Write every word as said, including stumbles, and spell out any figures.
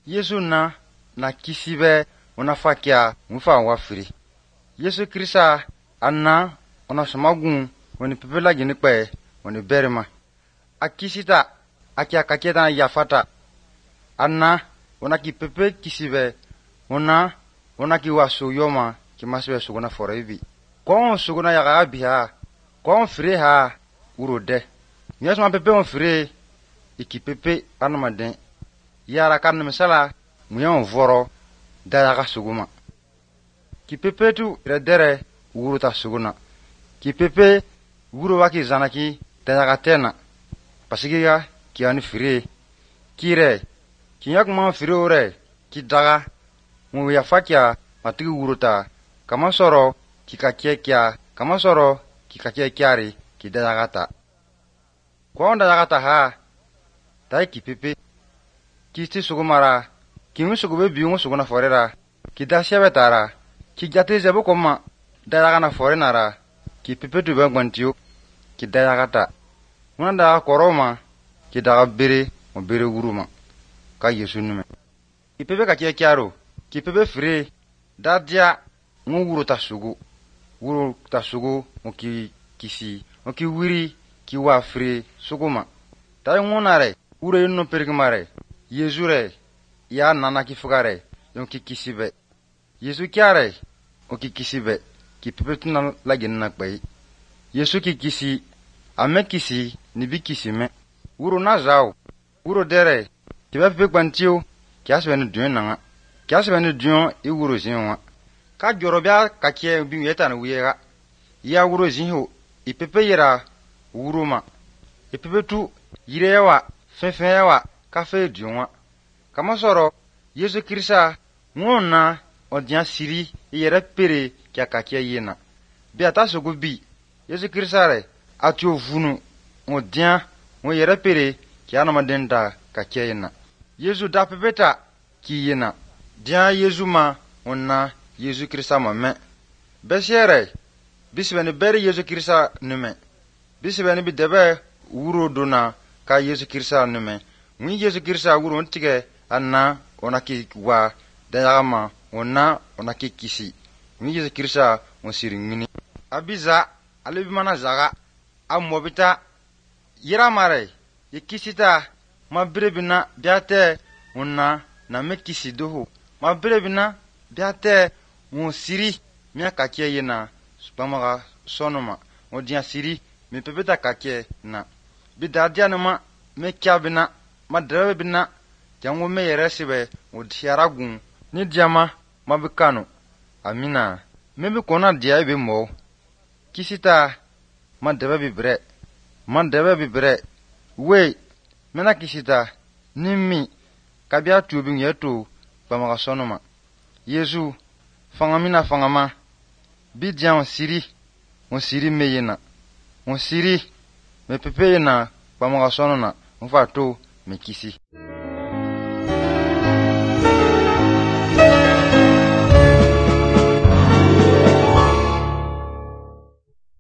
Yesu na na kisibe una fakia mufa wafiri. Yesu Krista anna ona samagun woni pepela gini pe woni berima. Akisita akia kaketa yafata. Anna ona ki pepe kisibe ona ona ki wasu yoma ki masbe suguna forevi. Kon suguna yaga biha kon fire ha urode. Nyasma pepe on fire iki pepe anamaden. Yara kan misala muyon voro dayaga suguma. Ki pepe tu redere uruta suguna. Ki pepe uru waki zanaki dayaga tena. Pasigiga ki ani fire. Kire ki yak man fire ore ki daga mu ya fakia matigi uruta. Kama soro ki kakie kia. Kama soro ki kakie kiari ki dayaga ta. Kwa onda dayaga ta ha dai ki pepe ki ti sugumara ki ngu sugube bi ngu suguna forera ki dasya betara ki jate zebo koma dayaga na forenara ki pepe tu bangwantiyo ki dayaga ta ngana dayaga koroma ki daga bere mo bere wuruma ka Yesu nume ki pepe ka kia kiaro ki pepe fire dadia ngu wuru ta sugu wuru ta sugu mo ki kisi mo ki wiri ki wa fire suguma dai ngunare wuru yinno pergimare Yesu re ya nana ki fugare yon ki kisibe Yesu kiare o ki kisibe ki pepe tuna lagin na kpai Yesu ki kisi ame kisi ni bi kisi me wuro na zao wuro dere ki ba pepe kwantiyo ki asbe ni duyon nanga ki asbe ni duyon i wuro zinwa ka jorobia ka kie bi yeta na wuyega ya wuro zinho i pepe yera wuro ma i pepe tu yire yawa fefe yawa kafe dionwa kama soro Yesu Krista ngona odian siri yere pere kya kakia yena bi ata sogo bi Yesu Krista re atio vunu odian ngo yere pere kya na madenda kakia yena Yesu da pepeta ki yena dia Yesu ma onna Yesu Krista ma me besiere bisbene bere Yesu Krista nume bisbene bi debe wuro dona ka Yesu Krista nume Mwi Yesu Krista wuro ntige anna onaki wa dayama onna onaki kisi. Mwi Yesu Krista onsiri ngini. Abiza alibimana zaga amobita yira mare ye kisita mabrebina biate onna na me kisi doho. Mabrebina biate onsiri mia kakie yena spamaga sonoma odian siri me pepeta kakie na. Bidadia nama me kyabina ma dere bina jango me yere sibe o diaragun ni diama ma bikano amina me bi kona dia be mo kisita ma debe bi bre ma debe bi bre we mena kisita ni mi kabia tubi yeto pamaga sonoma Yesu fangamina fangama bi dia on siri on siri me yena on siri me pepe yena pamaga sonona on fa to me kisi